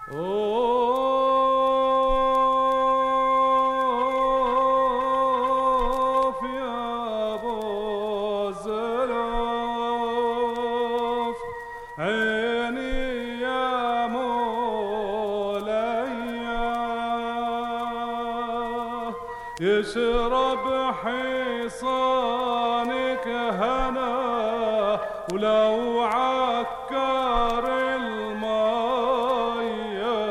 اوف يا ابو الزلوف عيني يا مولاي يشرب حصانك هنا ولو عكر المية.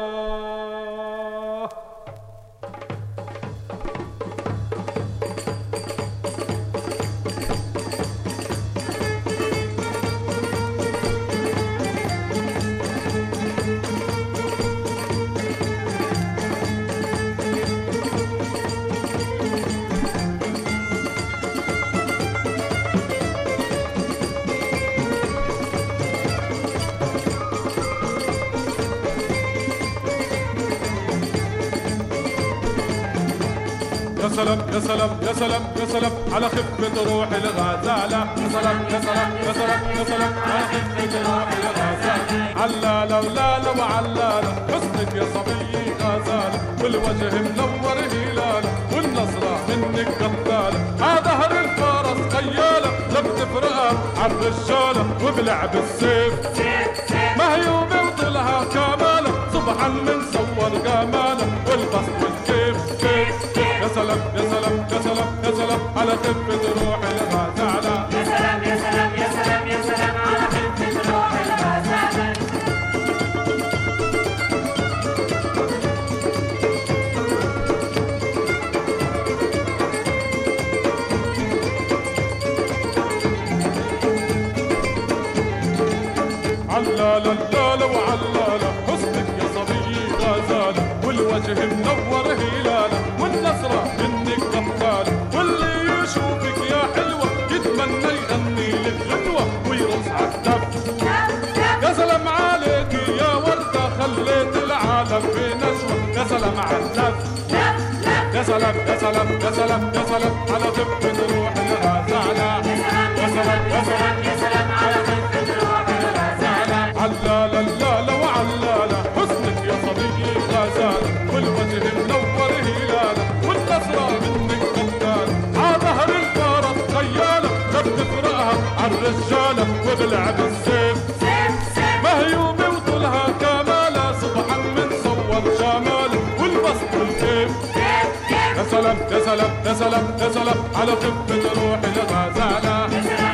يا سلام يا سلام يا سلام يا سلام على خفة روح الغزالة. يا سلام يا سلام يا سلام يا سلام على خفة روح الغزالة. علالة ولاله وعلالة حسنك يا صبي غزالة والوجه منور هلالة والنصرة منك قتالة. ظهر الفرس خيالة لا بتفرقها عالرجالة وبلعب السيف مهيوبة وطلها كمالة سبحان من صور جمالة والبسط والكيف كيف. يا سلام يا سلام يا سلام يا سلام على خفة روح الغزالة. يا سلام يا سلام يا سلام يا سلام على خفة روح الغزالة. علالة اللالة وعلالة حسنك يا صبي غزالة والوجه منور هلالة والنصرة منك قتالة واللي يشوفك يا حلوة يتمنى يغني لك غنوة ويرقص عالدف. يا سلام عليك يا وردة خليت العالم في نشوة. يا سلام عالدف. يا سلام يا سلام يا سلام يا سلام على خفة روح الغزالة. يا سلام يا سلام يا سلام على خفة روح الغزالة. علالة اللالة وعلالة حسنك يا صبي غزالة والوجه منور هلالة والنصرة منك قتالة. ظهر الفرس خيالة لا بتفرقها عالرجالة وبلعب السيف مهيوبة وطولها كمالة سبحان من صور جمالة والبسط والكيف. يا سلام يا سلام يا سلام يا سلام على خفة روح الغزالة.